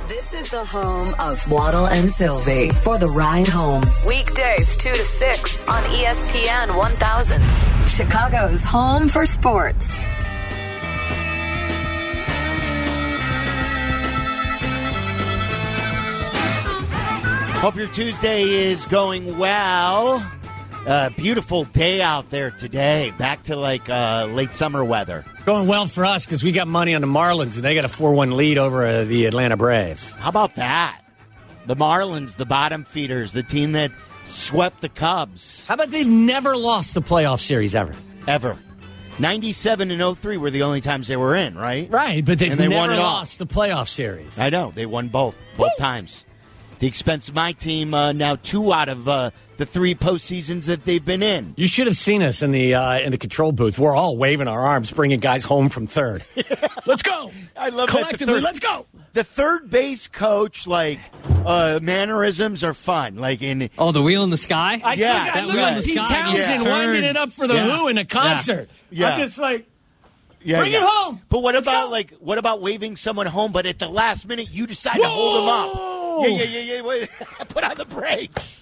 This is the home of Waddle and Sylvie for the ride home. Weekdays 2 to 6 on ESPN 1000. Chicago's home for sports. Hope your Tuesday is going well. Beautiful day out there today. Back to late summer weather. Going well for us because we got money on the Marlins, and they got a 4-1 lead over the Atlanta Braves. How about that? The Marlins, the bottom feeders, the team that swept the Cubs. How about they've never lost a playoff series ever? Ever. 97 and 03 were the only times they were in, right? Right, but they've they never lost the playoff series. I know. They won both times. At the expense of my team, now 2 out of the 3 postseasons that they've been in. You should have seen us in the control booth. We're all waving our arms, bringing guys home from third. Let's go! I love collectively. Let's go. The third base coach, mannerisms are fun. The wheel in the sky. I look like Pete Townsend winding it up for the Who in a concert. Yeah. I'm just bring it home. But what about waving someone home? But at the last minute, you decide to hold them up. Yeah. Wait. Put on the brakes.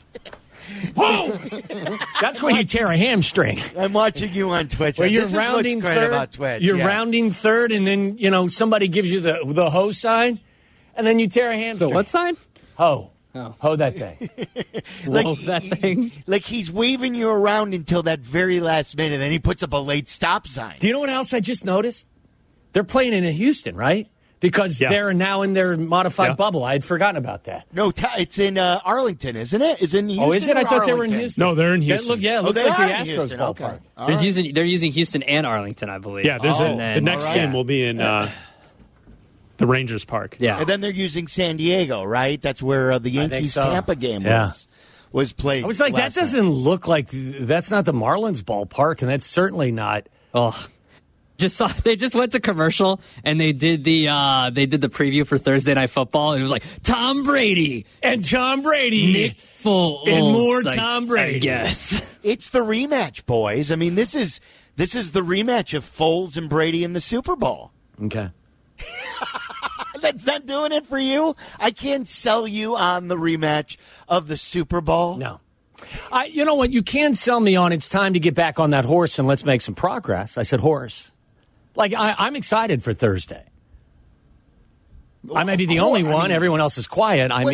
Whoa! That's when you tear a hamstring. I'm watching you on Twitch. Well, this is what's great about Twitch. You're rounding third, and then somebody gives you the ho sign, and then you tear a hamstring. The what sign? Ho. Oh. Ho that thing. That thing. He's waving you around until that very last minute, then he puts up a late stop sign. Do you know what else I just noticed? They're playing in Houston, right? Because they're now in their modified bubble. I had forgotten about that. No, it's in Arlington, isn't it? Is it in Houston? Oh, is it? I thought they were in Houston. No, they're in Houston. It looks like the Astros Houston. ballpark. Okay. They're using Houston and Arlington, I believe. Yeah, the next game will be in the Rangers Park. Yeah. And then they're using San Diego, right? That's where the Yankees-Tampa game was played. I was like, that doesn't look like – that's not the Marlins ballpark, and that's certainly not – Oh, they just went to commercial and they did the preview for Thursday Night Football, and it was like Tom Brady and Nick Foles and more Tom Brady. I guess it's the rematch, boys. I mean, this is the rematch of Foles and Brady in the Super Bowl. Okay. That's not doing it for you. I can't sell you on the rematch of the Super Bowl. No. You know what? You can sell me on it's time to get back on that horse and let's make some progress. I said horse. I'm excited for Thursday. I may be the only one. Everyone else is quiet. I'm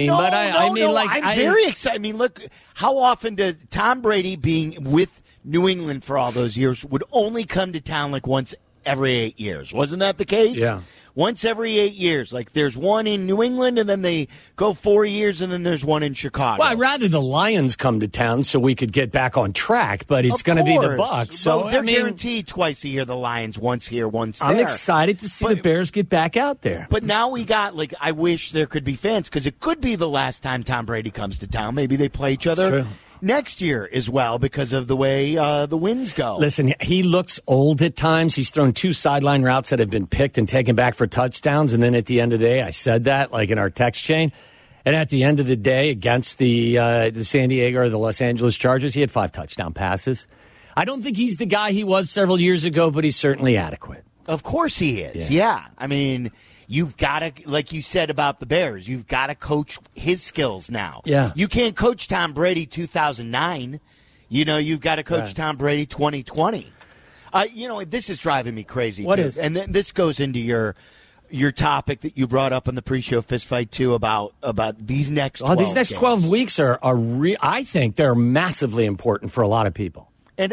very excited. I mean, look, how often did Tom Brady, being with New England for all those years, would only come to town once every 8 years? Wasn't that the case? Yeah. Once every 8 years. There's one in New England, and then they go 4 years, and then there's one in Chicago. Well, I'd rather the Lions come to town so we could get back on track, but it's going to be the Bucs. So they're guaranteed twice a year, the Lions, once here, once there. I'm excited to see the Bears get back out there. But now we got, I wish there could be fans, because it could be the last time Tom Brady comes to town. Maybe they play each other next year as well because of the way the winds go. Listen, he looks old at times. He's thrown 2 sideline routes that have been picked and taken back for touchdowns. And then at the end of the day, I said that in our text chain. And at the end of the day, against the San Diego or the Los Angeles Chargers, he had 5 touchdown passes. I don't think he's the guy he was several years ago, but he's certainly adequate. Of course he is. Yeah. I mean, you've got to, like you said about the Bears, you've got to coach his skills now. Yeah. You can't coach Tom Brady 2009. You've got to coach Tom Brady 2020. This is driving me crazy. What too. is? And then this goes into your topic that you brought up on the pre-show fist fight too about these next 12 these next games. 12 weeks are I think they're massively important for a lot of people. And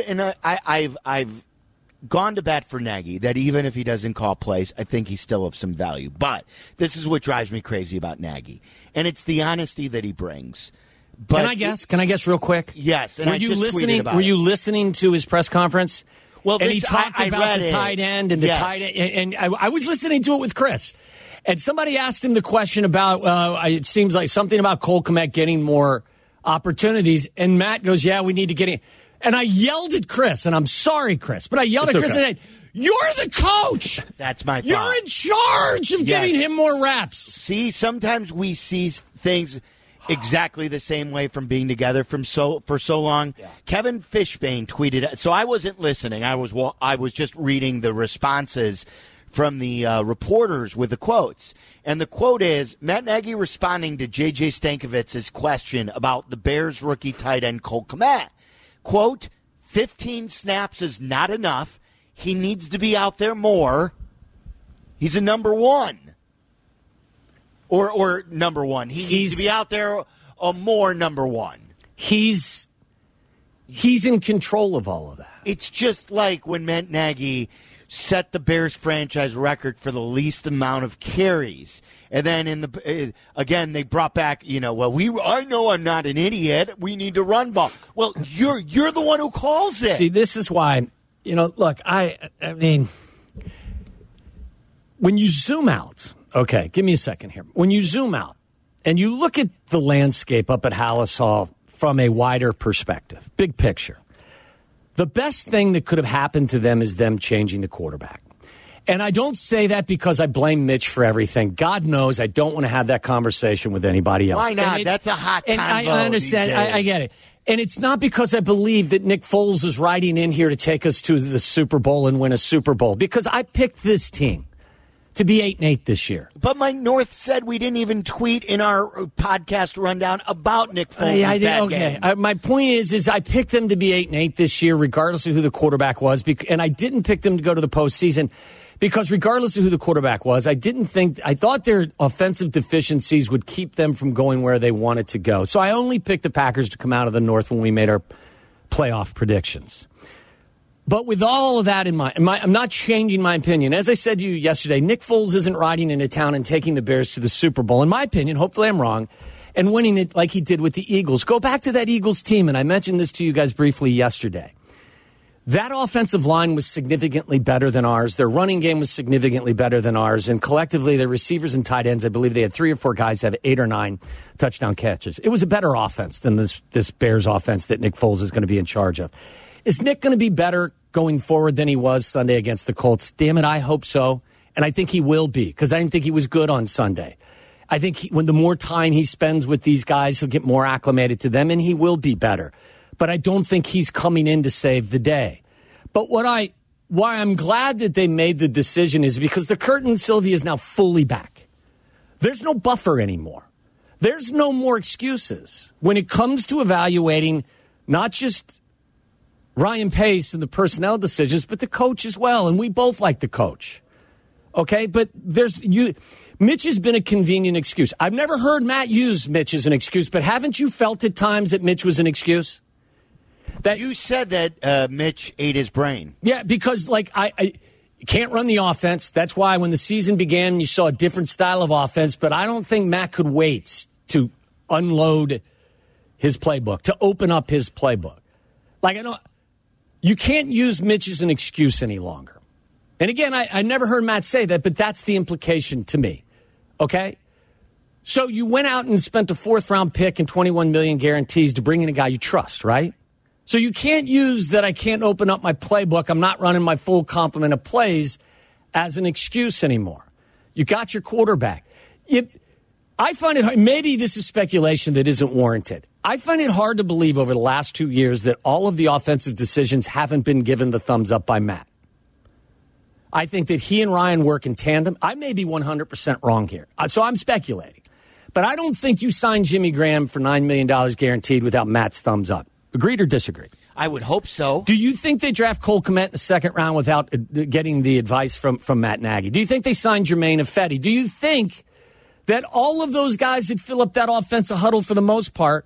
I've gone to bat for Nagy that even if he doesn't call plays, I think he's still of some value. But this is what drives me crazy about Nagy, and it's the honesty that he brings. But Can I guess real quick? Yes. And were you listening to his press conference? Well, and he talked about the tight end and the tight end, and I was listening to it with Chris. And somebody asked him the question about it seems like something about Cole Kmet getting more opportunities, and Matt goes, "Yeah, we need to get him." And I yelled at Chris, and I'm sorry, Chris, but I yelled at Chris and said, "You're the coach. That's my thought. You're in charge of giving him more reps." See, sometimes we see things exactly the same way from being together for so long. Yeah. Kevin Fishbane tweeted. So I wasn't listening. I was just reading the responses from the reporters with the quotes. And the quote is, Matt Nagy responding to J.J. Stankovitz's question about the Bears rookie tight end Cole Kmet. Quote, 15 snaps is not enough. He needs to be out there more. He's a number one. Or number one. He needs to be out there a more number one. He's in control of all of that. It's just like when Matt Nagy set the Bears franchise record for the least amount of carries. And then again, they brought back, I know I'm not an idiot. We need to run ball. Well, you're the one who calls it. See, this is why, look, I mean, when you zoom out, okay, give me a second here. When you zoom out and you look at the landscape up at Hallis Hall from a wider perspective, big picture, the best thing that could have happened to them is them changing the quarterback. And I don't say that because I blame Mitch for everything. God knows I don't want to have that conversation with anybody else. Why not? That's a hot convo. I understand. I get it. And it's not because I believe that Nick Foles is riding in here to take us to the Super Bowl and win a Super Bowl. Because I picked this team to be 8-8 this year. But Mike North said we didn't even tweet in our podcast rundown about Nick Foles' bad game. My point is I picked them to be 8-8 this year, regardless of who the quarterback was. And I didn't pick them to go to the postseason because regardless of who the quarterback was, I thought their offensive deficiencies would keep them from going where they wanted to go. So I only picked the Packers to come out of the North when we made our playoff predictions. But with all of that in mind, I'm not changing my opinion. As I said to you yesterday, Nick Foles isn't riding into town and taking the Bears to the Super Bowl, in my opinion, hopefully I'm wrong, and winning it like he did with the Eagles. Go back to that Eagles team, and I mentioned this to you guys briefly yesterday. That offensive line was significantly better than ours. Their running game was significantly better than ours. And collectively, their receivers and tight ends, I believe they had 3 or 4 guys have 8 or 9 touchdown catches. It was a better offense than this Bears offense that Nick Foles is going to be in charge of. Is Nick going to be better going forward than he was Sunday against the Colts? Damn it, I hope so. And I think he will be because I didn't think he was good on Sunday. I think when the more time he spends with these guys, he'll get more acclimated to them and he will be better. But I don't think he's coming in to save the day. But why I'm glad that they made the decision is because the curtain, Sylvia, is now fully back. There's no buffer anymore. There's no more excuses when it comes to evaluating not just Ryan Pace and the personnel decisions, but the coach as well. And we both like the coach. Okay? But Mitch has been a convenient excuse. I've never heard Matt use Mitch as an excuse, but haven't you felt at times that Mitch was an excuse? That you said that Mitch ate his brain. Yeah, because I can't run the offense. That's why when the season began, you saw a different style of offense. But I don't think Matt could wait to unload his playbook, to open up his playbook. You can't use Mitch as an excuse any longer. And again, I never heard Matt say that, but that's the implication to me. Okay? So you went out and spent a 4th-round pick and $21 million guarantees to bring in a guy you trust, right? So you can't use that I can't open up my playbook, I'm not running my full complement of plays as an excuse anymore. You got your quarterback. I find it hard. Maybe this is speculation that isn't warranted. I find it hard to believe over the last 2 years that all of the offensive decisions haven't been given the thumbs up by Matt. I think that he and Ryan work in tandem. I may be 100% wrong here, so I'm speculating. But I don't think you signed Jimmy Graham for $9 million guaranteed without Matt's thumbs up. Agreed or disagree? I would hope so. Do you think they draft Cole Kmet in the 2nd round without getting the advice from Matt Nagy? Do you think they signed Jermaine Ifedi? Do you think that all of those guys that fill up that offensive huddle for the most part,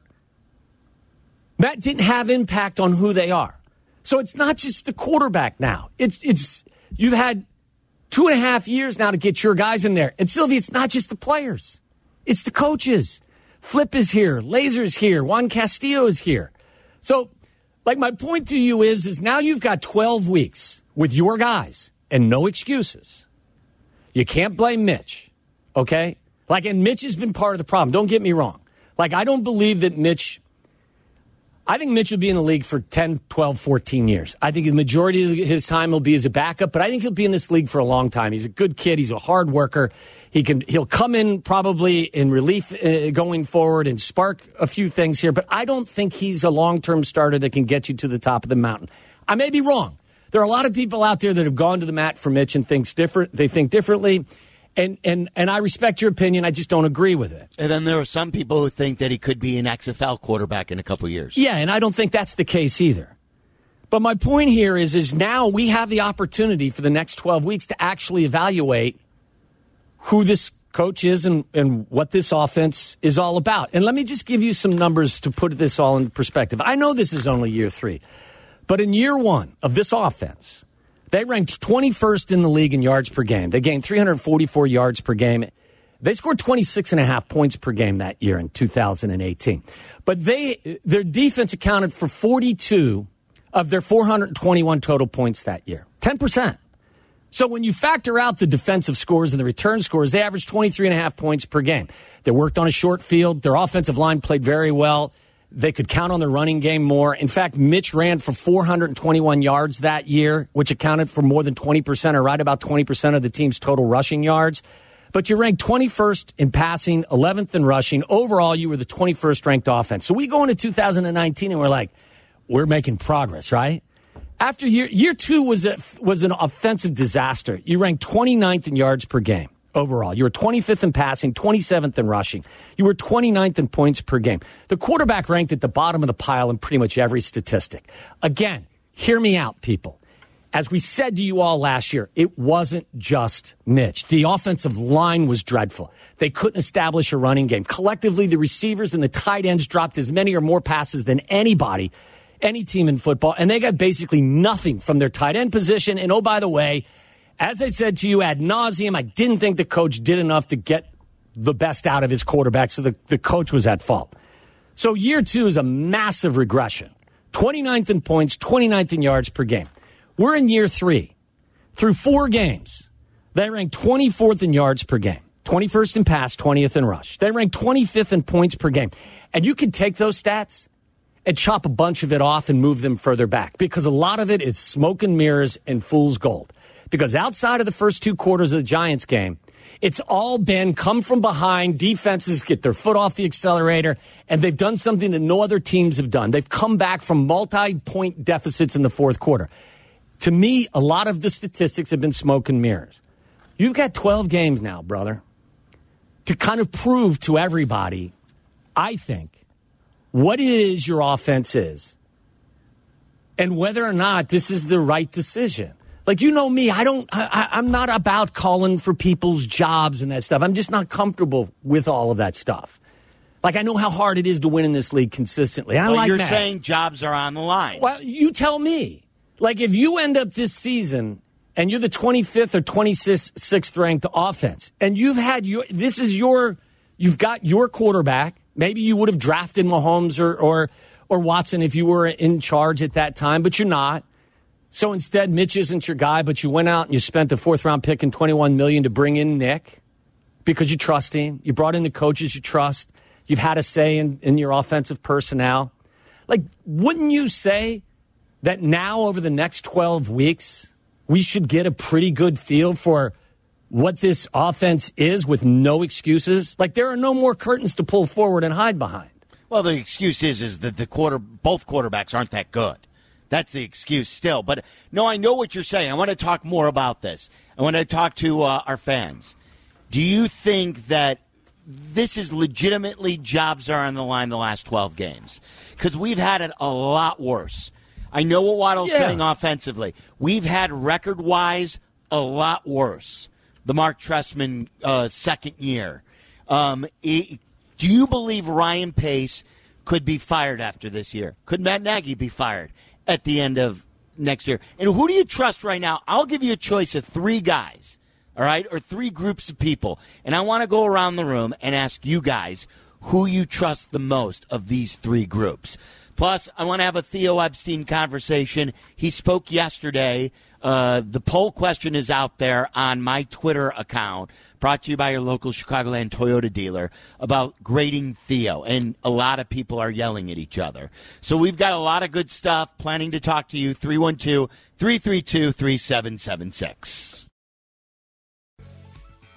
Matt didn't have impact on who they are? So it's not just the quarterback now. It's you've had 2.5 years now to get your guys in there. And Sylvia, it's not just the players. It's the coaches. Flip is here. Laser's here. Juan Castillo is here. So, my point to you is now you've got 12 weeks with your guys and no excuses. You can't blame Mitch, okay? And Mitch has been part of the problem. Don't get me wrong. I don't believe that I think Mitch will be in the league for 10, 12, 14 years. I think the majority of his time will be as a backup, but I think he'll be in this league for a long time. He's a good kid. He's a hard worker. He'll come in probably in relief going forward and spark a few things here, but I don't think he's a long-term starter that can get you to the top of the mountain. I may be wrong. There are a lot of people out there that have gone to the mat for Mitch and think differently. And I respect your opinion. I just don't agree with it. And then there are some people who think that he could be an XFL quarterback in a couple years. Yeah, and I don't think that's the case either. But my point here is now we have the opportunity for the next 12 weeks to actually evaluate who this coach is and what this offense is all about. And let me just give you some numbers to put this all in perspective. I know this is only year 3, but in year 1 of this offense, they ranked 21st in the league in yards per game. They gained 344 yards per game. They scored 26.5 points per game that year in 2018. But their defense accounted for 42 of their 421 total points that year. 10%. So when you factor out the defensive scores and the return scores, they averaged 23.5 points per game. They worked on a short field. Their offensive line played very well. They could count on the running game more. In fact, Mitch ran for 421 yards that year, which accounted for more than 20%, or right about 20% of the team's total rushing yards. But you ranked 21st in passing, 11th in rushing. Overall, you were the 21st ranked offense. So we go into 2019 and we're like, we're making progress, right? After year 2 was an offensive disaster. You ranked 29th in yards per game. Overall, you were 25th in passing, 27th in rushing. You were 29th in points per game. The quarterback ranked at the bottom of the pile in pretty much every statistic. Again, hear me out, people. As we said to you all last year, it wasn't just Mitch. The offensive line was dreadful. They couldn't establish a running game. Collectively, the receivers and the tight ends dropped as many or more passes than anybody, any team in football, and they got basically nothing from their tight end position. And oh, by the way, as I said to you ad nauseum, I didn't think the coach did enough to get the best out of his quarterback, so the coach was at fault. So year 2 is a massive regression. 29th in points, 29th in yards per game. We're in year 3. Through 4 games, they ranked 24th in yards per game, 21st in pass, 20th in rush. They ranked 25th in points per game. And you can take those stats and chop a bunch of it off and move them further back, because a lot of it is smoke and mirrors and fool's gold. Because outside of the first 2 quarters of the Giants game, it's all been come from behind, defenses get their foot off the accelerator, and they've done something that no other teams have done. They've come back from multi-point deficits in the fourth quarter. To me, a lot of the statistics have been smoke and mirrors. You've got 12 games now, brother, to kind of prove to everybody, I think, what it is your offense is and whether or not this is the right decision. Like, you know me, I'm not about calling for people's jobs and that stuff. I'm just not comfortable with all of that stuff. Like, I know how hard it is to win in this league consistently. You're saying jobs are on the line. Well, you tell me. Like, if you end up this season and you're the 25th or 26th ranked offense, and you've got your quarterback, maybe you would have drafted Mahomes or Watson if you were in charge at that time, but you're not. So instead, Mitch isn't your guy, but you went out and you spent a 4th-round pick and $21 million to bring in Nick because you trust him. You brought in the coaches you trust. You've had a say in your offensive personnel. Like, wouldn't you say that now over the next 12 weeks, we should get a pretty good feel for what this offense is with no excuses? Like, there are no more curtains to pull forward and hide behind. Well, the excuse is that both quarterbacks aren't that good. That's the excuse still. But, no, I know what you're saying. I want to talk more about this. I want to talk to our fans. Do you think that this is legitimately jobs are on the line the last 12 games? Because we've had it a lot worse. I know what Waddle's saying offensively. We've had record-wise a lot worse. The Mark Trestman second year. Do you believe Ryan Pace could be fired after this year? Could Matt Nagy be fired at the end of next year? And who do you trust right now? I'll give you a choice of 3 guys, all right, or 3 groups of people. And I want to go around the room and ask you guys who you trust the most of these 3 groups. Plus, I want to have a Theo Epstein conversation. He spoke yesterday. The poll question is out there on my Twitter account, brought to you by your local Chicagoland Toyota dealer, about grading Theo. And a lot of people are yelling at each other. So we've got a lot of good stuff. Planning to talk to you, 312-332-3776.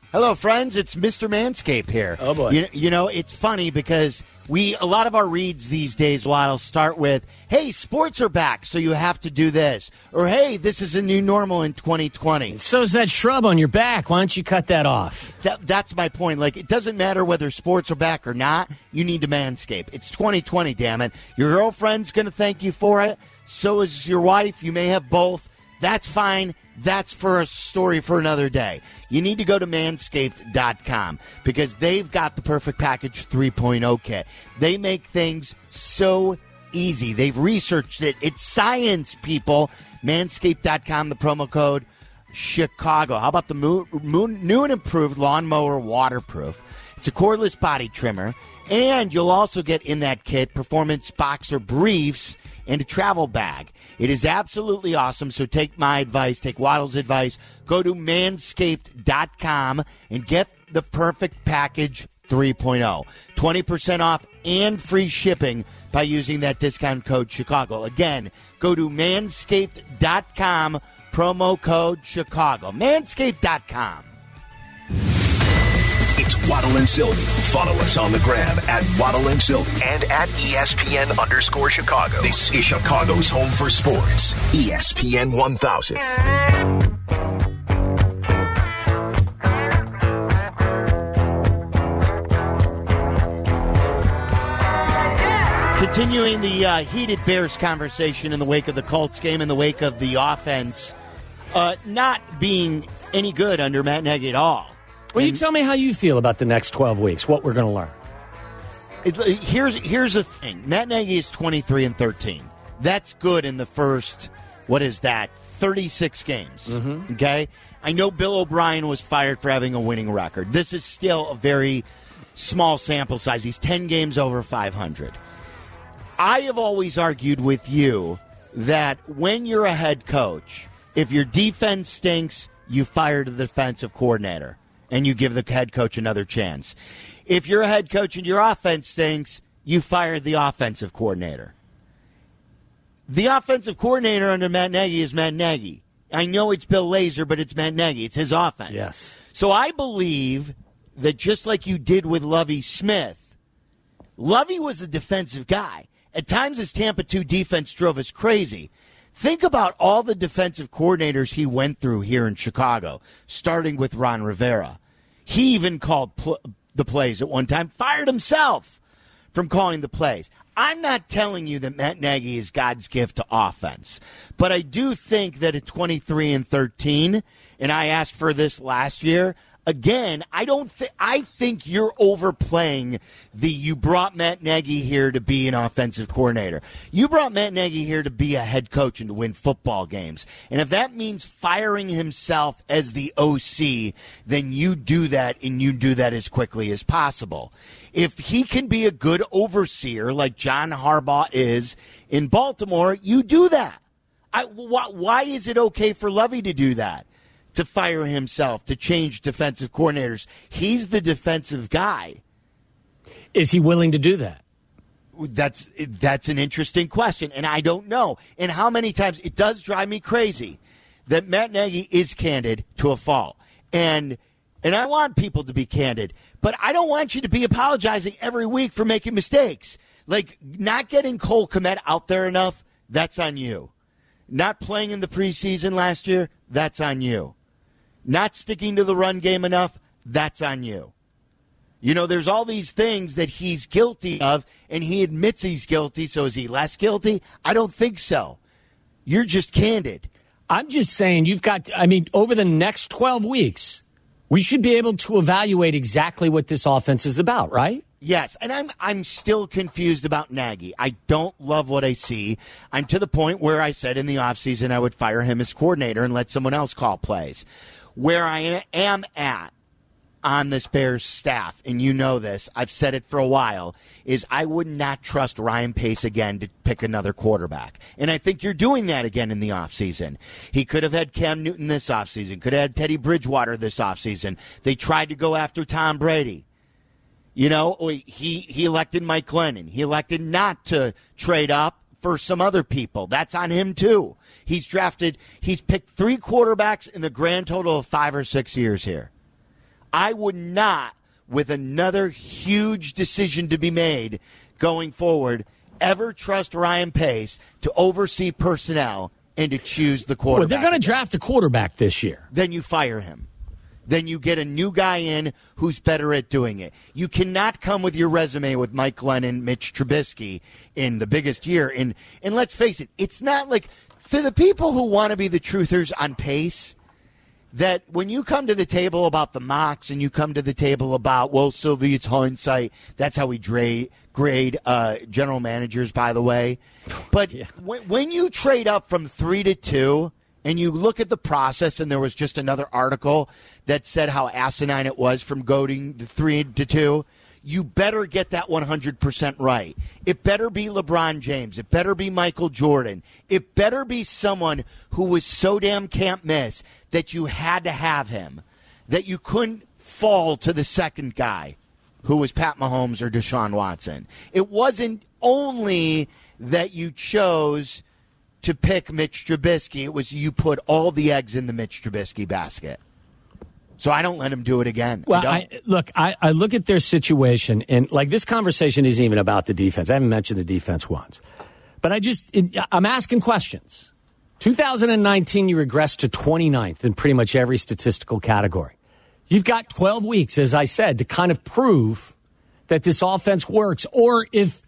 Hello, friends. It's Mr. Manscaped here. Oh, boy. You know, it's funny because a lot of our reads these days, Waddle, start with, hey, sports are back, so you have to do this. Or, hey, this is a new normal in 2020. So's that shrub on your back. Why don't you cut that off? That's my point. Like, it doesn't matter whether sports are back or not. You need to Manscaped. It's 2020, damn it. Your girlfriend's going to thank you for it. So is your wife. You may have both. That's fine. That's for a story for another day. You need to go to Manscaped.com because they've got the Perfect Package 3.0 kit. They make things so easy. They've researched it. It's science, people. Manscaped.com, the promo code Chicago. How about the new and improved Lawnmower Waterproof? It's a cordless body trimmer, and you'll also get in that kit performance boxer briefs and a travel bag. It is absolutely awesome, so take my advice, take Waddle's advice. Go to Manscaped.com and get the Perfect Package 3.0. 20% off and free shipping by using that discount code Chicago. Again, go to Manscaped.com, promo code Chicago. Manscaped.com. It's Waddle and Sylvie. Follow us on the gram at Waddle and Sylvie and at ESPN_Chicago. This is Chicago's home for sports. ESPN 1000. Continuing the heated Bears conversation in the wake of the Colts game, in the wake of the offense not being any good under Matt Nagy at all. Well, you tell me how you feel about the next 12 weeks, what we're going to learn. Here's the thing. Matt Nagy is 23-13. That's good in the first, 36 games. Mm-hmm. Okay? I know Bill O'Brien was fired for having a winning record. This is still a very small sample size. He's 10 games over 500. I have always argued with you that when you're a head coach, if your defense stinks, you fire the defensive coordinator and you give the head coach another chance. If you're a head coach and your offense stinks, you fire the offensive coordinator. The offensive coordinator under Matt Nagy is Matt Nagy. I know it's Bill Lazor, but it's Matt Nagy. It's his offense. Yes. So I believe that just like you did with Lovie Smith, Lovie was a defensive guy. At times his Tampa 2 defense drove us crazy. Think about all the defensive coordinators he went through here in Chicago, starting with Ron Rivera. He even called the plays at one time, fired himself from calling the plays. I'm not telling you that Matt Nagy is God's gift to offense, but I do think that at 23-13, and I asked for this last year, again, I think you're overplaying you brought Matt Nagy here to be an offensive coordinator. You brought Matt Nagy here to be a head coach and to win football games. And if that means firing himself as the OC, then you do that, and you do that as quickly as possible. If he can be a good overseer like John Harbaugh is in Baltimore, you do that. Why is it okay for Lovie to do that? To fire himself, to change defensive coordinators. He's the defensive guy. Is he willing to do that? That's an interesting question, and I don't know. And how many times it does drive me crazy that Matt Nagy is candid to a fault. And I want people to be candid, but I don't want you to be apologizing every week for making mistakes. Like not getting Cole Kmet out there enough, that's on you. Not playing in the preseason last year, that's on you. Not sticking to the run game enough, that's on you. You know, there's all these things that he's guilty of, and he admits he's guilty, so is he less guilty? I don't think so. You're just candid. I'm just saying over the next 12 weeks, we should be able to evaluate exactly what this offense is about, right? Yes, and I'm still confused about Nagy. I don't love what I see. I'm to the point where I said in the offseason I would fire him as coordinator and let someone else call plays. Where I am at on this Bears staff, and you know this, I've said it for a while, is I would not trust Ryan Pace again to pick another quarterback. And I think you're doing that again in the offseason. He could have had Cam Newton this offseason, could have had Teddy Bridgewater this offseason. They tried to go after Tom Brady. You know, he elected Mike Glennon. He elected not to trade up for some other people. That's on him, too. He's picked 3 quarterbacks in the grand total of 5 or 6 years here. I would not, with another huge decision to be made going forward, ever trust Ryan Pace to oversee personnel and to choose the quarterback. Well, they're going to draft a quarterback this year. Then you fire him. Then you get a new guy in who's better at doing it. You cannot come with your resume with Mike Glennon, Mitch Trubisky in the biggest year. And let's face it, it's not like, to the people who want to be the truthers on Pace, that when you come to the table about the mocks and you come to the table about, well, Sylvie, it's hindsight. That's how we grade general managers, by the way. But when you trade up from 3 to 2 and you look at the process, and there was just another article that said how asinine it was from going to 3 to 2, you better get that 100% right. It better be LeBron James. It better be Michael Jordan. It better be someone who was so damn can't miss that you had to have him, that you couldn't fall to the second guy, who was Pat Mahomes or Deshaun Watson. It wasn't only that you chose to pick Mitch Trubisky. It was you put all the eggs in the Mitch Trubisky basket. So I don't let him do it again. Well, I look at their situation, and like this conversation isn't even about the defense. I haven't mentioned the defense once. But I'm asking questions. 2019, you regressed to 29th in pretty much every statistical category. You've got 12 weeks, as I said, to kind of prove that this offense works. Or if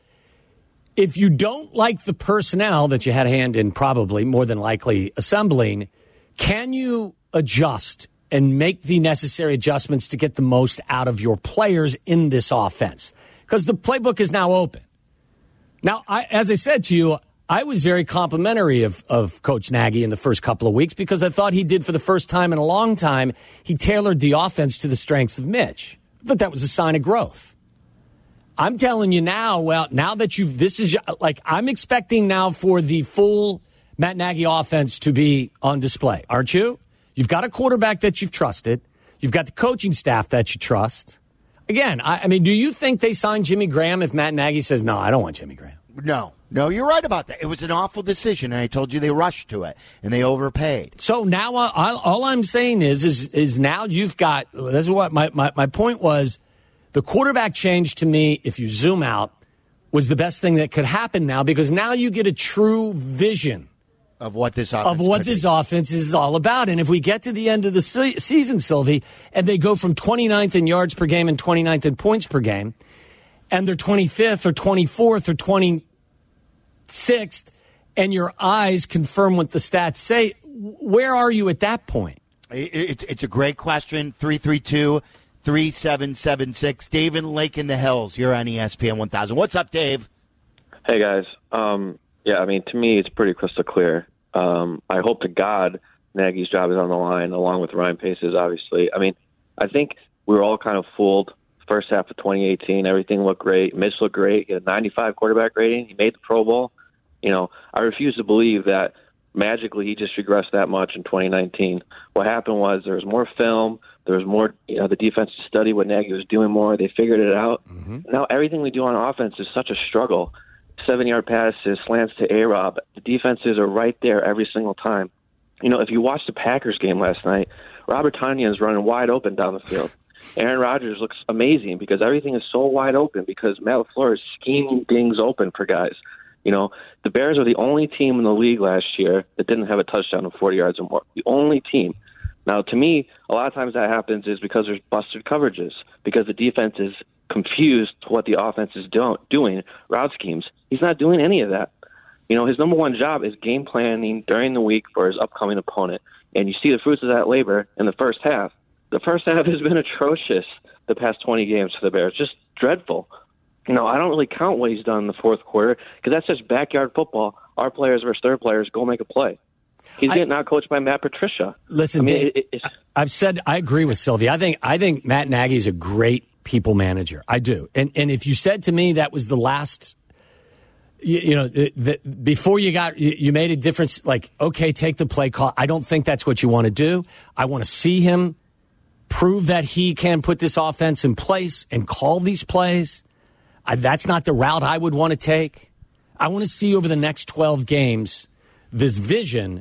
you don't like the personnel that you had a hand in probably more than likely assembling, can you adjust and make the necessary adjustments to get the most out of your players in this offense? Because the playbook is now open. Now, as I said to you, I was very complimentary of Coach Nagy in the first couple of weeks because I thought he did, for the first time in a long time, he tailored the offense to the strengths of Mitch. I thought that was a sign of growth. I'm telling you now, now that I'm expecting now for the full Matt Nagy offense to be on display, aren't you? You've got a quarterback that you've trusted. You've got the coaching staff that you trust. Again, I mean, do you think they signed Jimmy Graham if Matt Nagy says, no, I don't want Jimmy Graham? No, you're right about that. It was an awful decision, and I told you they rushed to it, and they overpaid. So now all I'm saying is now you've got – this is what my point was. The quarterback change to me, if you zoom out, was the best thing that could happen now, because now you get a true vision of what this offense is all about. And if we get to the end of the season, Sylvie, and they go from 29th in yards per game and 29th in points per game, and they're 25th or 24th or 26th, and your eyes confirm what the stats say, where are you at that point? It's a great question. 332-3776. Dave in Lake in the Hills. You're on ESPN 1000. What's up, Dave? Hey, guys. Yeah, I mean, to me, it's pretty crystal clear. I hope to God Nagy's job is on the line, along with Ryan Pace's, obviously. I mean, I think we were all kind of fooled. First half of 2018, everything looked great. Mitch looked great. He had a 95 quarterback rating. He made the Pro Bowl. You know, I refuse to believe that magically he just regressed that much in 2019. What happened was there was more film. There was more, the defense to study what Nagy was doing more. They figured it out. Mm-hmm. Now everything we do on offense is such a struggle. 7-yard passes, slants to A-Rob. The defenses are right there every single time. You know, if you watched the Packers game last night, Robert Tonyan is running wide open down the field. Aaron Rodgers looks amazing because everything is so wide open because Matt LaFleur is scheming things open for guys. You know, the Bears are the only team in the league last year that didn't have a touchdown of 40 yards or more. The only team. Now, to me, a lot of times that happens is because there's busted coverages, because the defense is confused to what the offense is doing, route schemes. He's not doing any of that. You know, his number one job is game planning during the week for his upcoming opponent. And you see the fruits of that labor in the first half. The first half has been atrocious the past 20 games for the Bears, just dreadful. You know, I don't really count what he's done in the fourth quarter because that's just backyard football. Our players versus their players go make a play. He's getting out-coached by Matt Patricia. Listen, Dave, I've said I agree with Sylvie. I think Matt Nagy is a great people manager. I do. And if you said to me that was the last, before you made a difference, like, okay, take the play call. I don't think that's what you want to do. I want to see him prove that he can put this offense in place and call these plays. That's not the route I would want to take. I want to see over the next 12 games this vision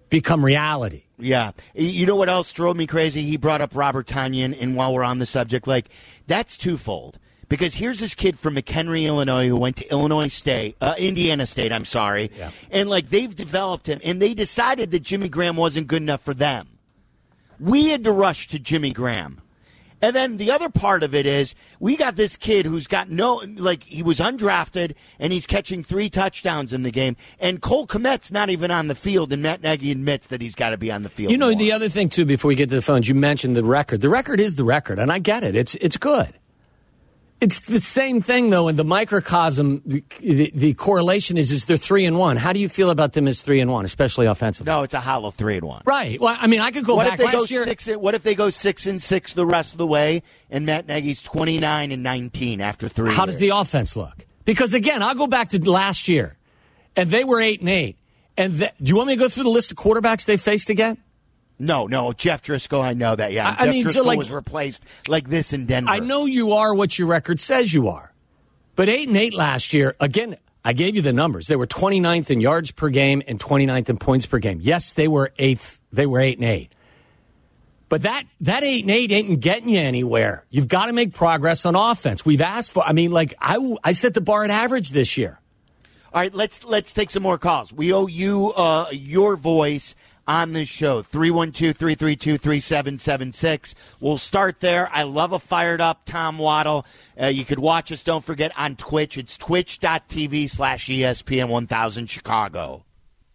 become reality. Yeah. You know what else drove me crazy? He brought up Robert Tonyan, and while we're on the subject, like, that's twofold. Because here's this kid from McHenry, Illinois, who went to Indiana State, Yeah. and, like, they've developed him, and they decided that Jimmy Graham wasn't good enough for them. We had to rush to Jimmy Graham. And then the other part of it is we got this kid who's got he was undrafted, and he's catching 3 touchdowns in the game. And Cole Kmet's not even on the field, and Matt Nagy admits that he's got to be on the field. You know, more. the other thing, too, before we get to the phones, you mentioned the record. The record is the record, and I get it. It's good. It's the same thing, though, in the microcosm. The correlation is they're 3-1. How do you feel about them as 3-1, especially offensively? No, it's a hollow 3-1. Right. Well, I mean, I could go What back if they last year. What if they go 6-6 the rest of the way, and Matt Nagy's 29-19 after 3 years? How does the offense look? Because again, I'll go back to last year, and they were 8-8. And do you want me to go through the list of quarterbacks they faced again? No, Jeff Driscoll, I know that, yeah. I mean, Jeff Driscoll so was replaced like this in Denver. I know you are what your record says you are. But 8-8 last year, again, I gave you the numbers. They were 29th in yards per game and 29th in points per game. Yes, they were 8th. They were 8-8. But that 8-8 ain't getting you anywhere. You've got to make progress on offense. We've asked for, I set the bar at average this year. All right, let's take some more calls. We owe you your voice on this show, 312-332-3776. We'll start there. I love a fired-up Tom Waddle. You could watch us, don't forget, on Twitch. It's twitch.tv/ESPN1000 Chicago.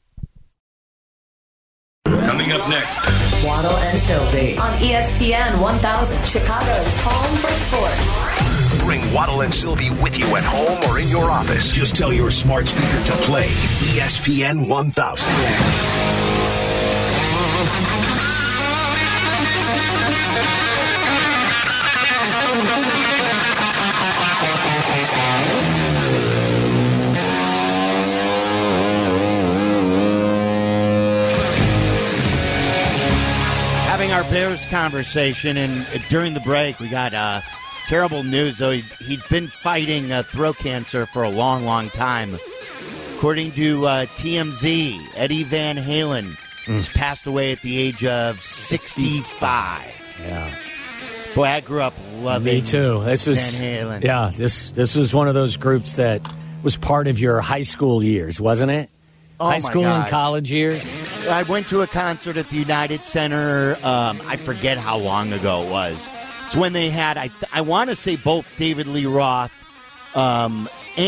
Coming up next. Waddle and Sylvie on ESPN 1000, Chicago's home for sports. Bring Waddle and Sylvie with you at home or in your office. Just tell your smart speaker to play ESPN 1000. Having our Bears conversation, and during the break, we got terrible news, though. He'd been fighting throat cancer for a long, long time. According to TMZ, Eddie Van Halen has passed away at the age of 65. Yeah. Boy, I grew up loving Me too. This was Van Halen. Yeah, this was one of those groups that was part of your high school years, wasn't it? Oh, high my school and gosh. college years. I went to a concert at the United Center. I forget how long ago it was. It's when they had, I want to say, both David Lee Roth and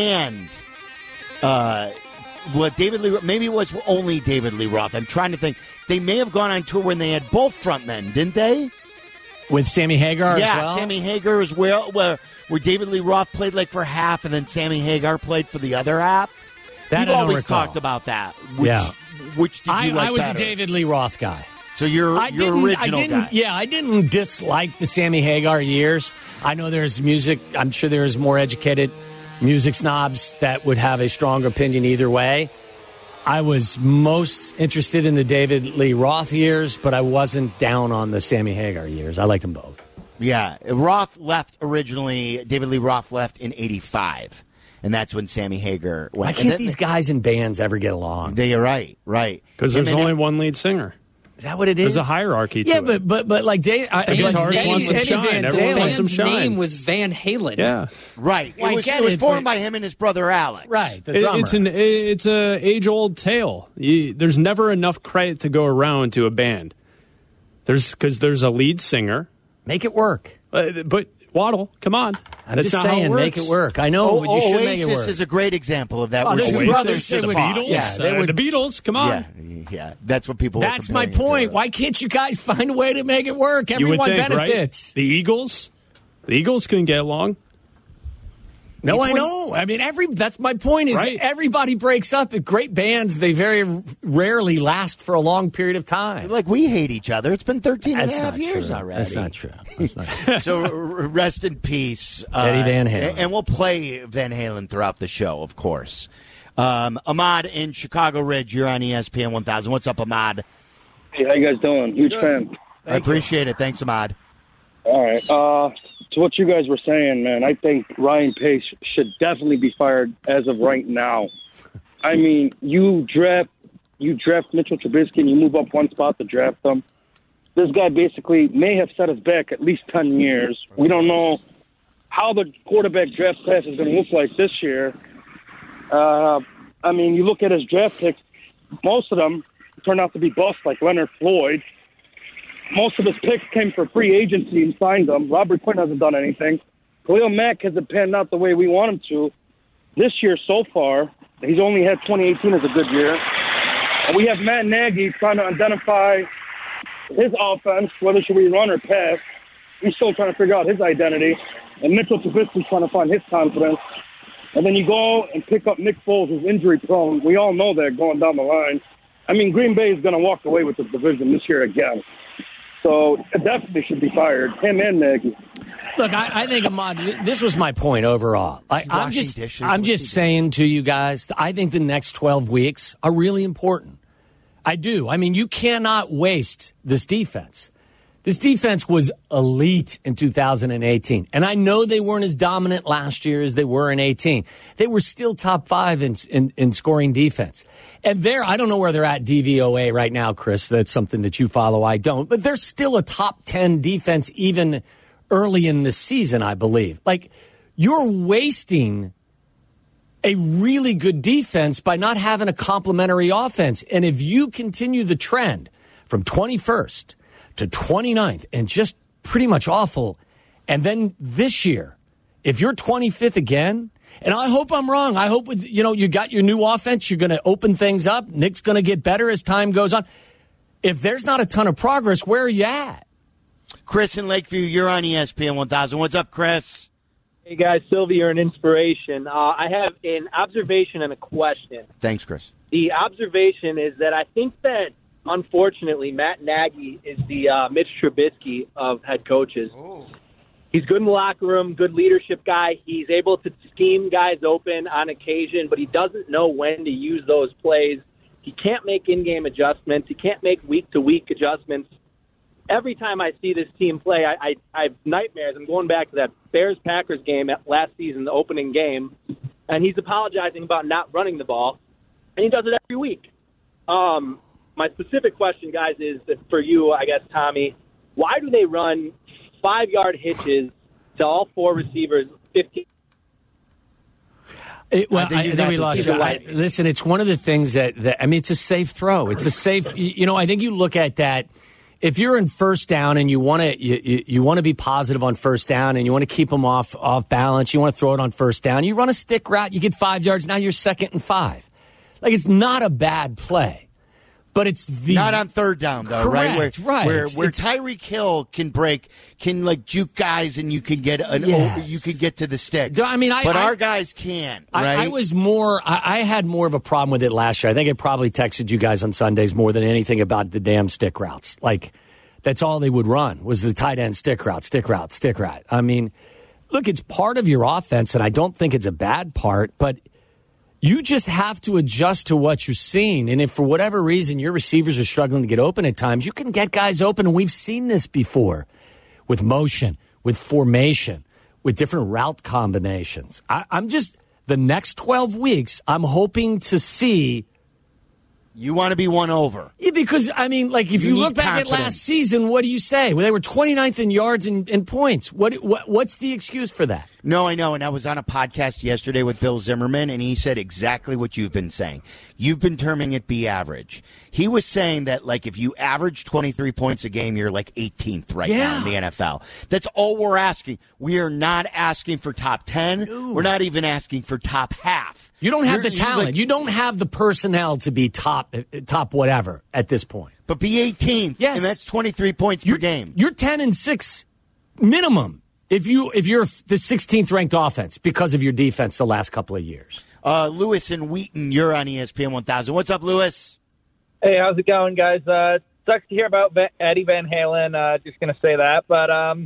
David Lee. Maybe it was only David Lee Roth. I'm trying to think. They may have gone on tour when they had both frontmen, didn't they? With Sammy Hagar as well? Yeah, Sammy Hagar as well, where David Lee Roth played like for half, and then Sammy Hagar played for the other half. That We've I don't always recall. talked about that. Which did you like I was better? a David Lee Roth guy. So you're original guy. Yeah, I didn't dislike the Sammy Hagar years. I know there's music. I'm sure there's more educated music snobs that would have a strong opinion either way. I was most interested in the David Lee Roth years, but I wasn't down on the Sammy Hagar years. I liked them both. Yeah, Roth left originally. David Lee Roth left in '85, and that's when Sammy Hagar went. Why can't these guys in bands ever get along? You're right. Because there's only one lead singer. Is that what it is? There's a hierarchy to yeah, it. but like Dave, The guitarist wants some shine. Everyone wants some Band's shine. name was Van Halen. Yeah. Right. Well, I It get was it, formed but- by him and his brother Alex. Right, the drummer. It's a age-old tale. There's never enough credit to go around to a band. Because there's a lead singer. Make it work. But Waddle, come on. I'm That's just not how saying, it works. make it work. I know, but you should make it Oasis work. is a great example of that. Oh, We're there's two some Oasis, brothers the that would- Beatles, yeah, they would- the Beatles, come on. Yeah. That's what people. That's were my comparing point. to. Why can't you guys find a way to make it work? You would Everyone think, benefits. right? The Eagles couldn't get along. No, I know. I mean, that's my point is Right. everybody breaks up. Great bands, they very rarely last for a long period of time. Like, we hate each other. It's been 13 and a That's half not years true. already. That's not true. That's not true. So rest in peace, Eddie Van Halen. And we'll play Van Halen throughout the show, of course. Ahmad in Chicago Ridge, you're on ESPN 1000. What's up, Ahmad? Hey, how you guys doing? Huge fan. I appreciate it. Thanks, Ahmad. All right. To what you guys were saying, man, I think Ryan Pace should definitely be fired as of right now. I mean, you draft you draft Mitchell Trubisky and you move up one spot to draft him. This guy basically may have set us back at least 10 years. We don't know how the quarterback draft class is going to look like this year. I mean, you look at his draft picks, most of them turned out to be busts like Leonard Floyd. Most of his picks came for free agency and signed them. Robert Quinn hasn't done anything. Khalil Mack hasn't panned out the way we want him to. This year so far, he's only had 2018 as a good year. And we have Matt Nagy trying to identify his offense, whether should we run or pass. He's still trying to figure out his identity. And Mitchell Trubisky's trying to find his confidence. And then you go and pick up Nick Foles, who's injury-prone. We all know that going down the line. I mean, Green Bay is going to walk away with this division this year again. So it definitely should be fired, him and Nagy. Look, I think, Ahmad, this was my point overall. I'm just saying to you guys, I think the next 12 weeks are really important. I do. I mean, you cannot waste this defense. This defense was elite in 2018. And I know they weren't as dominant last year as they were in 18. They were still top 5 in scoring defense. And I don't know where they're at DVOA right now, Chris. That's something that you follow. I don't. But they're still a top 10 defense even early in the season, I believe. Like, you're wasting a really good defense by not having a complementary offense. And if you continue the trend from 21st to 29th and just pretty much awful, and then this year, if you're 25th again, and I hope I'm wrong. I hope you got your new offense, you're going to open things up. Nick's going to get better as time goes on. If there's not a ton of progress, where are you at? Chris in Lakeview, you're on ESPN 1000. What's up, Chris? Hey, guys. Sylvie, you're an inspiration. I have an observation and a question. Thanks, Chris. The observation is that I think that, unfortunately, Matt Nagy is the Mitch Trubisky of head coaches. Oh. He's good in the locker room, good leadership guy. He's able to scheme guys open on occasion, but he doesn't know when to use those plays. He can't make in-game adjustments. He can't make week-to-week adjustments. Every time I see this team play, I have nightmares. I'm going back to that Bears-Packers game last season, the opening game, and he's apologizing about not running the ball, and he does it every week. My specific question, guys, is for you, I guess, Tommy. Why do they run 5-yard hitches to all 4 receivers, 15? I think we lost you. Listen, it's one of the things that it's a safe throw. It's a safe. I think you look at that. If you're in first down and you want to be positive on first down and you want to keep them off balance, you want to throw it on first down. You run a stick route, you get 5 yards. Now you're 2nd and 5. Like, it's not a bad play. But it's not on third down, though, correct, right? Where Tyreek Hill can juke guys, and you can get you can get to the sticks. But our guys can't. Right? I had more of a problem with it last year. I think I probably texted you guys on Sundays more than anything about the damn stick routes. Like, that's all they would run was the tight end stick route. I mean, look, it's part of your offense, and I don't think it's a bad part, but you just have to adjust to what you're seeing. And if for whatever reason your receivers are struggling to get open at times, you can get guys open. And we've seen this before with motion, with formation, with different route combinations. I'm just, the next 12 weeks, I'm hoping to see. You want to be won over. Yeah, because, if you look back at last season, what do you say? Well, they were 29th in yards and points. What's the excuse for that? No, I know, and I was on a podcast yesterday with Bill Zimmerman, and he said exactly what you've been saying. You've been terming it be average. He was saying that, if you average 23 points a game, you're 18th right now in the NFL. That's all we're asking. We are not asking for top 10. No. We're not even asking for top half. You don't have the talent. You don't have the personnel to be top whatever at this point. But be 18th, yes. And that's 23 points per game. You're 10-6 minimum if you're the 16th ranked offense because of your defense the last couple of years. Lewis and Wheaton, you're on ESPN 1000. What's up, Lewis? Hey, how's it going, guys? Sucks to hear about Eddie Van Halen. Just going to say that, but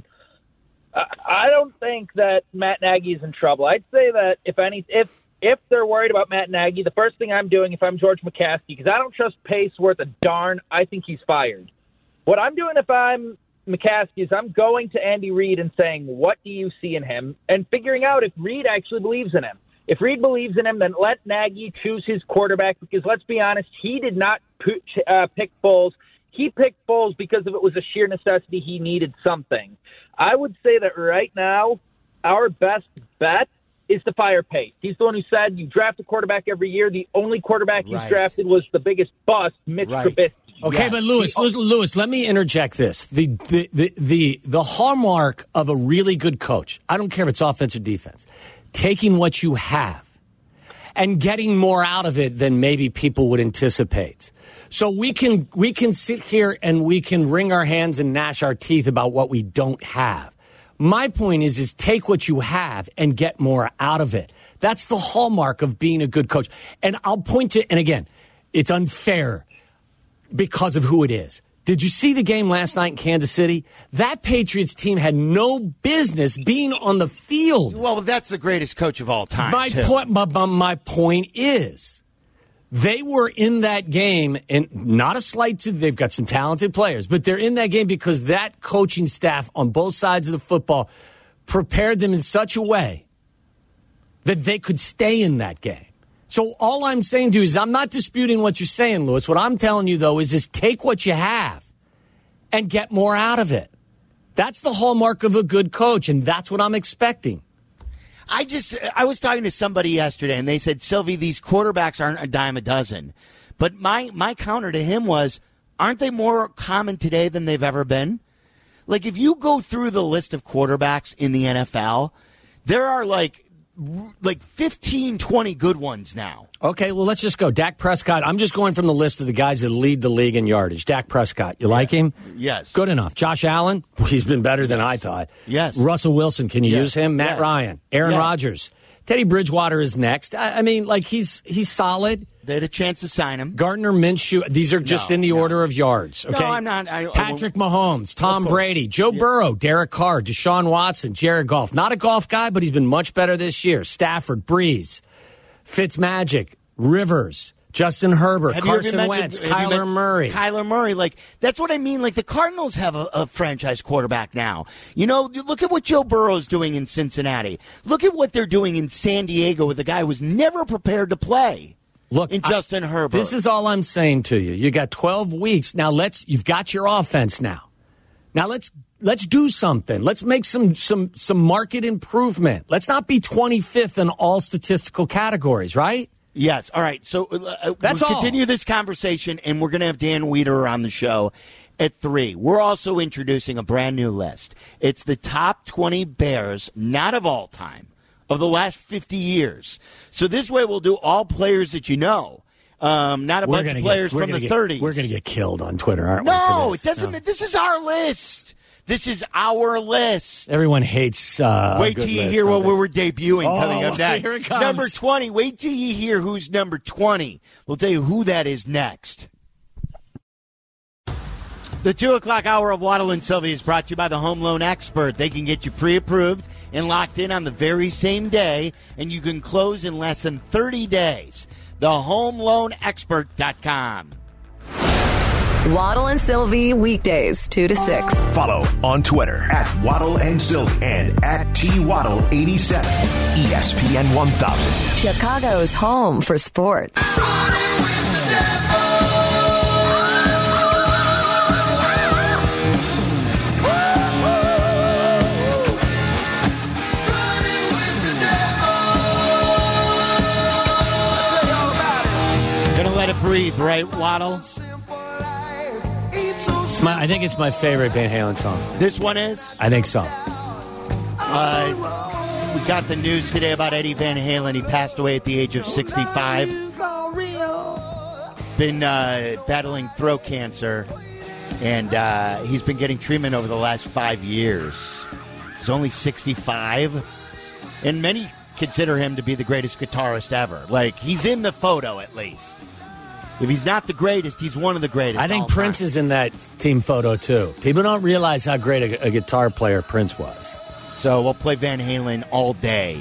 I don't think that Matt Nagy is in trouble. I'd say that if they're worried about Matt Nagy, the first thing I'm doing if I'm George McCaskey, because I don't trust Pace worth a darn, I think he's fired. What I'm doing if I'm McCaskey is I'm going to Andy Reid and saying, what do you see in him? And figuring out if Reid actually believes in him. If Reid believes in him, then let Nagy choose his quarterback, because let's be honest, he did not pick Foles. He picked Foles because if it was a sheer necessity, he needed something. I would say that right now, our best bet is to fire Pace. He's the one who said you draft a quarterback every year. The only quarterback he's drafted was the biggest bust, Mitch Trubisky. Okay, but Lewis, let me interject this. The hallmark of a really good coach, I don't care if it's offense or defense, taking what you have and getting more out of it than maybe people would anticipate. So we can sit here and we can wring our hands and gnash our teeth about what we don't have. My point is take what you have and get more out of it. That's the hallmark of being a good coach. And I'll point to, and again, it's unfair because of who it is. Did you see the game last night in Kansas City? That Patriots team had no business being on the field. Well, that's the greatest coach of all time. My point is, they were in that game, and not a slight to, they've got some talented players, but they're in that game because that coaching staff on both sides of the football prepared them in such a way that they could stay in that game. So all I'm saying to you is I'm not disputing what you're saying, Lewis. What I'm telling you, though, is take what you have and get more out of it. That's the hallmark of a good coach, and that's what I'm expecting. I was talking to somebody yesterday, and they said, Sylvie, these quarterbacks aren't a dime a dozen. But my counter to him was, aren't they more common today than they've ever been? Like, if you go through the list of quarterbacks in the NFL, there are like 15, 20 good ones now. Okay, well, let's just go. Dak Prescott, I'm just going from the list of the guys that lead the league in yardage. Dak Prescott, you like him? Yes. Good enough. Josh Allen, he's been better than I thought. Yes. Russell Wilson, can you use him? Matt Ryan, Aaron Rodgers. Teddy Bridgewater is next. I mean, like, he's solid. They had a chance to sign him. Gardner Minshew. These are just in the order of yards. Okay? No, I'm not. Patrick Mahomes, Tom Brady, Joe Burrow, Derek Carr, Deshaun Watson, Jared Goff. Not a golf guy, but he's been much better this year. Stafford, Breeze, Fitzmagic, Rivers, Justin Herbert, Carson Wentz, Kyler Murray. Kyler Murray, like, that's what I mean. Like, the Cardinals have a franchise quarterback now. You know, look at what Joe Burrow's doing in Cincinnati. Look at what they're doing in San Diego with a guy who was never prepared to play. Look, in Justin Herbert. This is all I'm saying to you. You got 12 weeks. Now you've got your offense now. Now let's do something. Let's make some market improvement. Let's not be 25th in all statistical categories, right? Yes. All right. So we'll continue this conversation, and we're going to have Dan Wiederer on the show at 3. We're also introducing a brand new list. It's the top 20 Bears, not of all time, of the last 50 years. So this way we'll do all players that you know, not a bunch of players from the 30s. We're going to get killed on Twitter, aren't we? No, it doesn't. No. This is our list. This is our list. Everyone hates wait till you hear what we're debuting coming up next. Here it comes. Number 20. Wait till you hear who's number 20. We'll tell you who that is next. The 2 o'clock hour of Waddle and Sylvie is brought to you by the Home Loan Expert. They can get you pre-approved and locked in on the very same day, and you can close in less than 30 days. TheHomeLoanExpert.com. Waddle and Sylvie, weekdays, 2 to 6. Follow on Twitter at Waddle and Sylvie and at TWaddle87. ESPN 1000. Chicago's home for sports. Let it breathe, right, Waddle? I think it's my favorite Van Halen song. This one is? I think so. We got the news today about Eddie Van Halen. He passed away at the age of 65. Been battling throat cancer, and he's been getting treatment over the last 5 years. He's only 65, and many consider him to be the greatest guitarist ever. Like, he's in the photo, at least. If he's not the greatest, he's one of the greatest. I think Prince is in that team photo, too. People don't realize how great a guitar player Prince was. So we'll play Van Halen all day.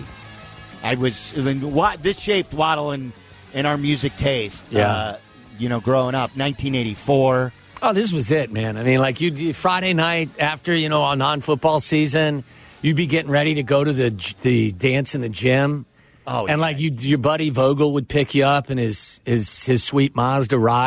This shaped Waddle and our music taste. Yeah. Growing up, 1984. Oh, this was it, man. I mean, like, you Friday night after, a non-football season, you'd be getting ready to go to the dance in the gym. Oh, and yeah. like your buddy Vogel would pick you up in his sweet Mazda ride,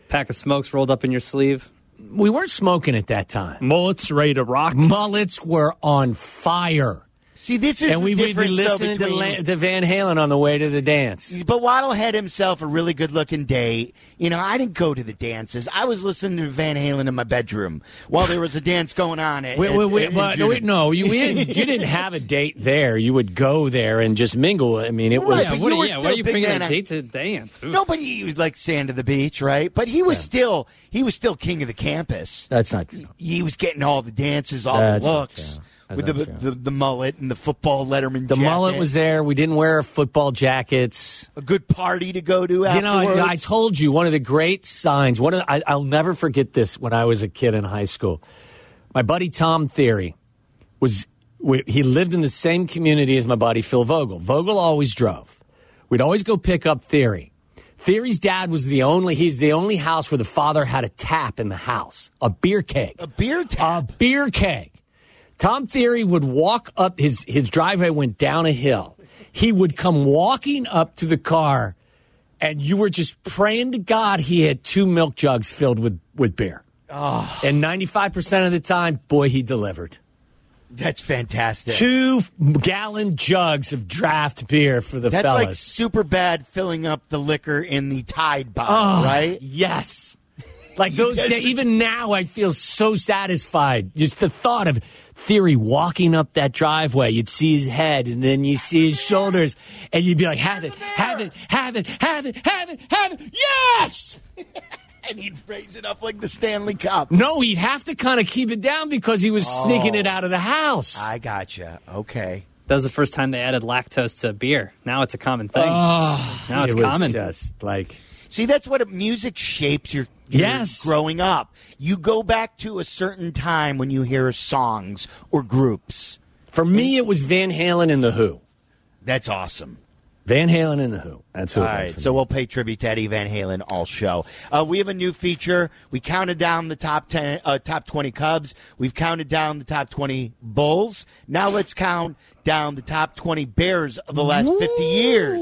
Pack of smokes rolled up in your sleeve. We weren't smoking at that time. Mullets ready to rock. Mullets were on fire. See, this is and we'd be listening to Van Halen on the way to the dance. But Waddle had himself a really good-looking date. You know, I didn't go to the dances. I was listening to Van Halen in my bedroom while there was a dance going on. You didn't have a date there. You would go there and just mingle. I mean, it was. What are you bringing a date to dance? Ooh. No, but he was like sand of the beach, right? But he was still king of the campus. That's not true. He was getting all the dances, all the looks. With the mullet and the football Letterman jacket. The mullet was there. We didn't wear football jackets. A good party to go to afterwards. You know, I told you, one of the great signs, I'll never forget this when I was a kid in high school. My buddy Tom Theory, he lived in the same community as my buddy Phil Vogel. Vogel always drove. We'd always go pick up Theory. Theory's dad was the only house where the father had a tap in the house. A beer keg. A beer tap? A beer keg. Tom Theory would walk up, his driveway went down a hill. He would come walking up to the car, and you were just praying to God he had 2 milk jugs filled with beer. Oh. And 95% of the time, boy, he delivered. That's fantastic. 2-gallon jugs of draft beer for the fellas. That's like super bad filling up the liquor in the Tide bottle, right? Yes. Like those days, even now I feel so satisfied. Just the thought of Theory walking up that driveway. You'd see his head and then you see his shoulders and you'd be like, have it. Yes! And he'd raise it up like the Stanley Cup. No, he'd have to kind of keep it down because he was sneaking it out of the house. I gotcha. Okay. That was the first time they added lactose to beer. Now it's a common thing. Now it's common. Just like... See, that's what music shapes your growing up. You go back to a certain time when you hear songs or groups. For me, it was Van Halen and The Who. That's awesome. Van Halen and The Who. That's who. All right, so we'll pay tribute to Eddie Van Halen all show. We have a new feature. We counted down the top 20 Cubs. We've counted down the top 20 Bulls. Now let's count down the top 20 Bears of the last 50 years.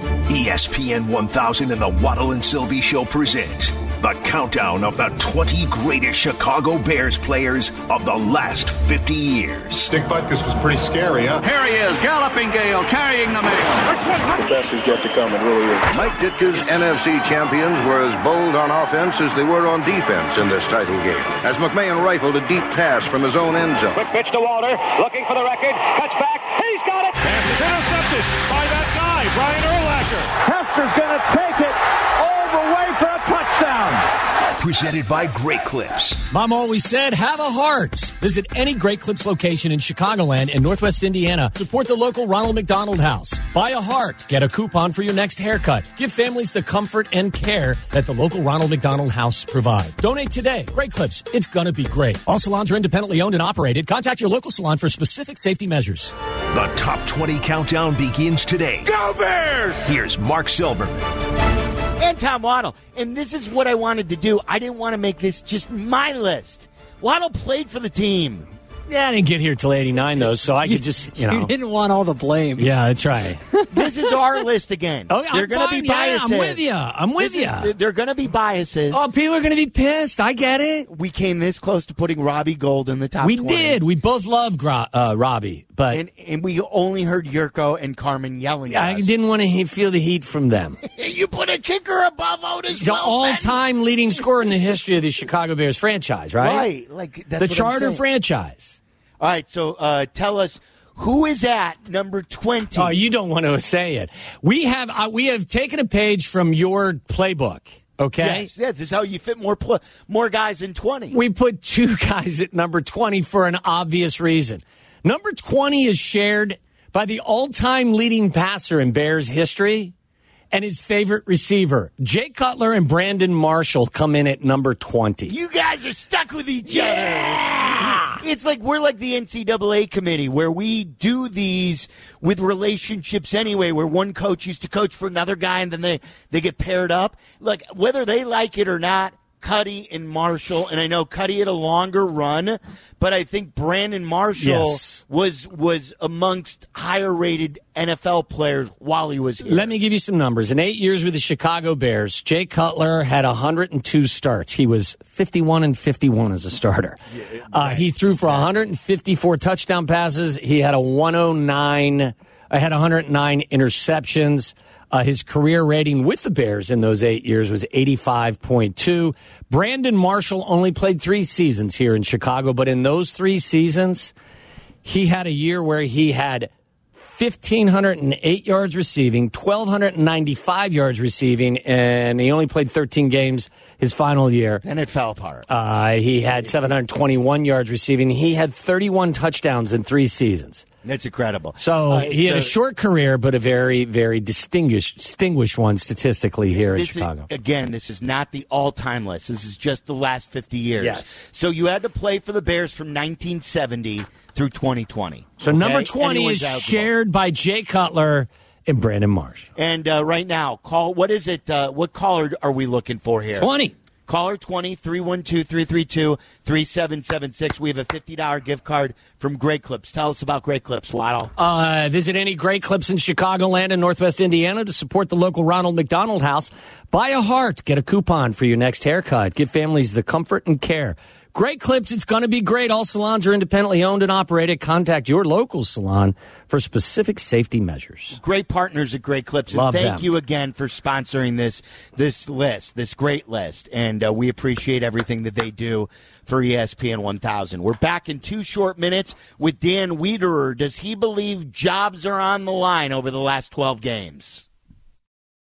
ESPN 1000 and the Waddle and Sylvie Show presents the countdown of the 20 greatest Chicago Bears players of the last 50 years. Dick Butkus was pretty scary, huh? Here he is, galloping Gale, carrying the mail. The best is yet to come, it really is. Mike Ditka's NFC champions were as bold on offense as they were on defense in this title game. As McMahon rifled a deep pass from his own end zone. Quick pitch to Walter, looking for the record, cuts back, he's got it! Pass is intercepted by that guy, Brian Urlacher. Hester's going to take it all the way for a touchdown. Presented by Great Clips. Mom always said, have a heart. Visit any Great Clips location in Chicagoland and Northwest Indiana. Support the local Ronald McDonald House. Buy a heart. Get a coupon for your next haircut. Give families the comfort and care that the local Ronald McDonald House provide. Donate today. Great Clips. It's going to be great. All salons are independently owned and operated. Contact your local salon for specific safety measures. The top 20 countdown begins today. Go Bears! Here's Mark Silberman. And Tom Waddle. And this is what I wanted to do. I didn't want to make this just my list. Waddle played for the team. Yeah, I didn't get here till 89, though, so I could just, You didn't want all the blame. Yeah, that's right. This is our list again. Oh, They're going to be biases. Yeah, I'm with you. They're going to be biases. Oh, people are going to be pissed. I get it. We came this close to putting Robbie Gould in the top 20. We did. We both love Robbie. But and we only heard Yurko and Carmen yelling at us. I didn't want to feel the heat from them. You put a kicker above Otis The all-time leading scorer in the history of the Chicago Bears franchise, right? Like the charter franchise. All right, so tell us, who is at number 20? Oh, you don't want to say it. We have taken a page from your playbook, okay? Yes, this is how you fit more guys in 20. We put 2 guys at number 20 for an obvious reason. Number 20 is shared by the all-time leading passer in Bears history and his favorite receiver. Jay Cutler and Brandon Marshall come in at number 20. You guys are stuck with each other. It's like we're like the NCAA committee where we do these with relationships anyway, where one coach used to coach for another guy and then they get paired up. Like, whether they like it or not, Cuddy and Marshall, and I know Cuddy had a longer run, but I think Brandon Marshall was amongst higher-rated NFL players while he was here. Let me give you some numbers. In 8 years with the Chicago Bears, Jay Cutler had 102 starts. He was 51-51 as a starter. He threw for 154 touchdown passes. He had 109 interceptions. His career rating with the Bears in those 8 years was 85.2. Brandon Marshall only played 3 seasons here in Chicago, but in those 3 seasons, he had a year where he had 1,508 yards receiving, 1,295 yards receiving, and he only played 13 games his final year. And it fell apart. He had 721 yards receiving. He had 31 touchdowns in 3 seasons. That's incredible. So he had a short career, but a very, very distinguished one statistically here in Chicago. Again, this is not the all-time list. This is just the last 50 years. Yes. So you had to play for the Bears from 1970 through 2020. So number 20 is shared by Jay Cutler and Brandon Marsh. And right now, what is it? What caller are we looking for here? 20. Caller 20, 312-332-3776. We have a $50 gift card from Great Clips. Tell us about Great Clips, Waddle. Visit any Great Clips in Chicagoland and Northwest Indiana to support the local Ronald McDonald House. Buy a heart. Get a coupon for your next haircut. Give families the comfort and care. Great Clips, it's going to be great. All salons are independently owned and operated. Contact your local salon for specific safety measures. Great partners at Great Clips. And thank you again for sponsoring this list, this great list. And we appreciate everything that they do for ESPN 1000. We're back in 2 short minutes with Dan Wiederer. Does he believe jobs are on the line over the last 12 games?